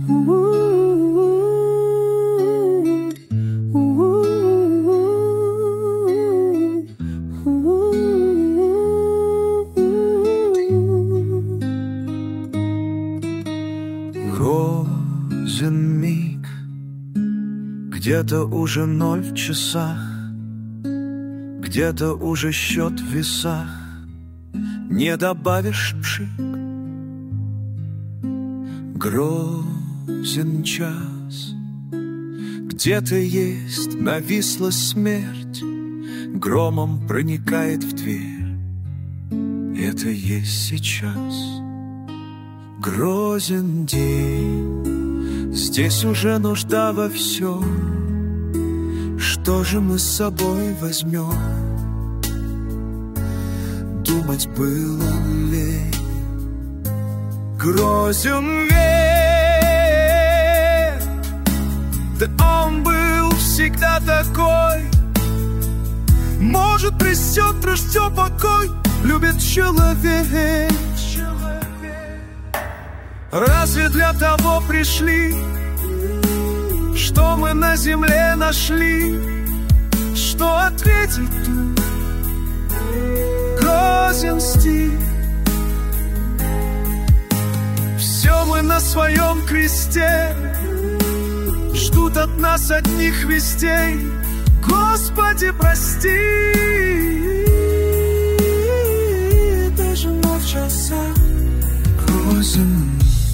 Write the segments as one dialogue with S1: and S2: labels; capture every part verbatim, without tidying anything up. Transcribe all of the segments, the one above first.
S1: Грозен миг, где-то уже ноль в часах, где-то уже счет в весах, не добавишь пшик. Грозен час, где-то есть нависла смерть, громом проникает в дверь. Это есть сейчас. Грозен день, здесь уже нужда во всем. Что же мы с собой возьмем? Думать было лень. Грозен век, да он был всегда такой. Может, придет, рождет покой, любит человек. Разве для того пришли, что мы на земле нашли? Что ответить тут? Грозен стих. Все мы на своем кресте, ждут от нас одних вестей. Господи, прости. Даже ночь часа. Грозен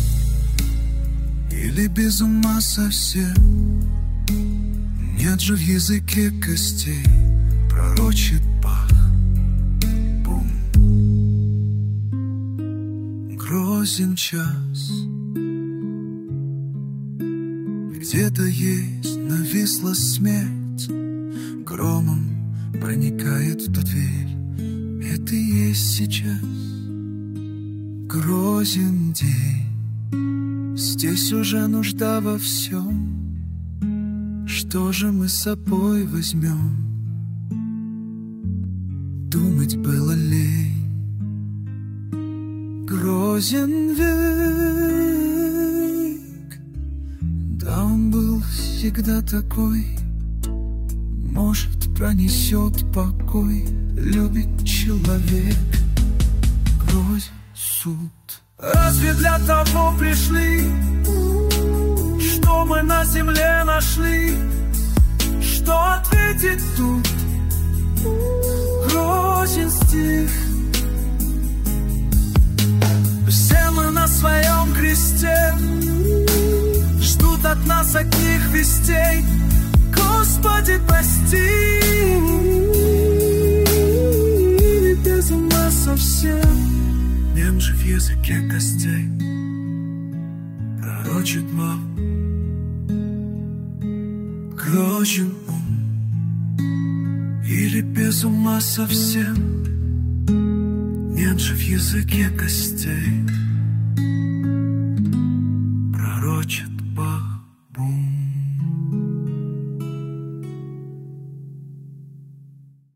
S1: или без ума совсем. Нет же в языке костей, пророчит пах. Бум. Грозен час, где-то есть нависла смерть, громом проникает в ту дверь. Это и есть сейчас. Грозен день, здесь уже нужда во всем. Что же мы с собой возьмем? Думать было лень. Грозен век, да он был всегда такой. Может, пронесет покой, любит человек. Грозен суд. Разве для того пришли, что мы на земле нашли? Что ответить тут? Грозен стих. Все мы на своем кресте, ждут от нас одних вестей. Господи, прости. Без ума совсем. Нет же в языке костей, пророчит мам. Грозен ум, или без ума совсем. Нет же в языке костей.